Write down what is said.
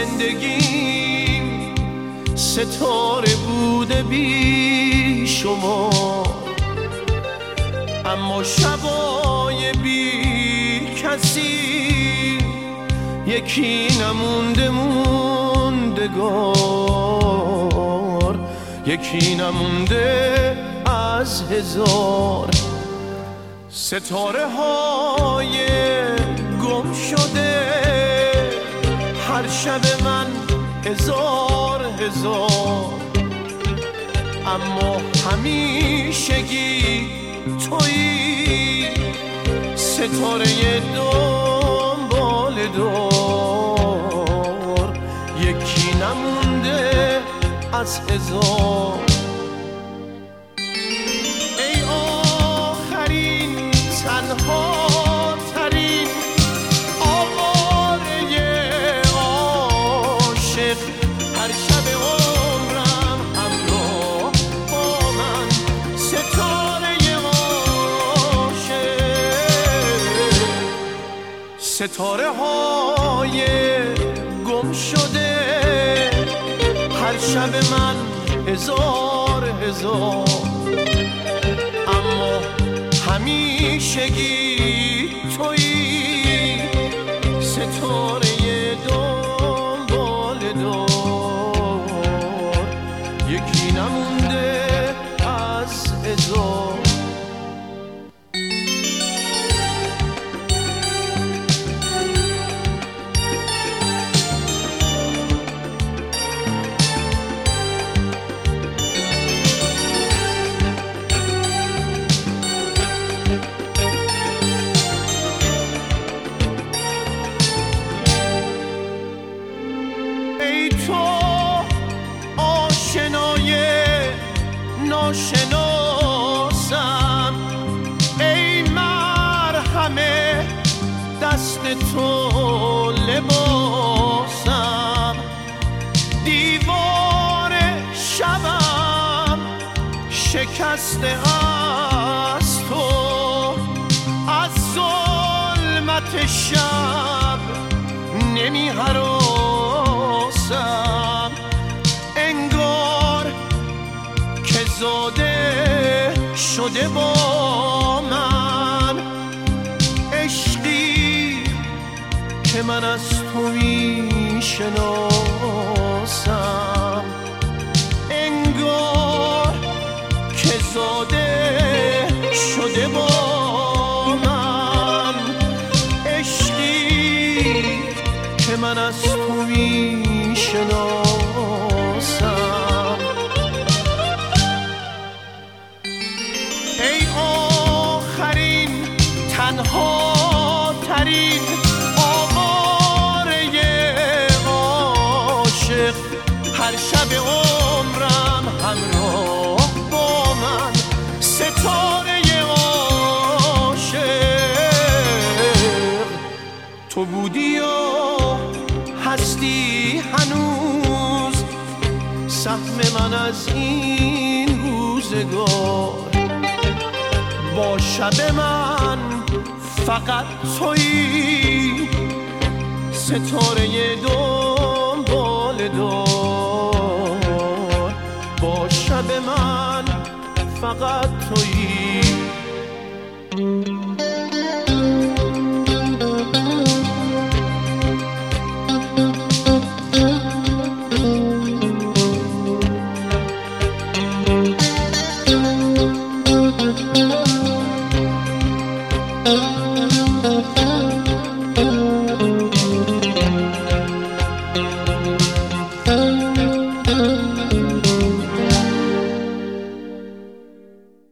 زندگیم ستاره بوده بی شما، اما شبای بی کسی یکی نمونده موندگار، یکی نمونده از هزار. ستاره های گم شده هر شب من هزار هزار، اما همیشگی تویی ستاره دنبال دار، یکی نمونده از هزار. ای آخرین تنها ترین آواره عاشق، هر شب عمرم همراه با من ستاره عاشق. ستاره های گم شده هر شب من هزار هزار، اما همیشگی تویی ستاره دنبال دار، یکی نمونده از هزار. ناشناسم، ای مرهمه دست تو لباسم، دیوار شبم شکسته از تو، از ظلمت شب نمی هراسم، انگار که زاده شده با من عشقی که من از تو می شناسم، انگار که زاده شده با من عشقی که من از تو می شناسم. ای آخرین تنها ترین آواره عاشق، هر شب عمرم همراه با من ستاره عاشق. تو بودی و هستی هنوز سهم من از این روزگار، با شب من فقط تویی ستاره دنبال دار، با شب من فقط تویی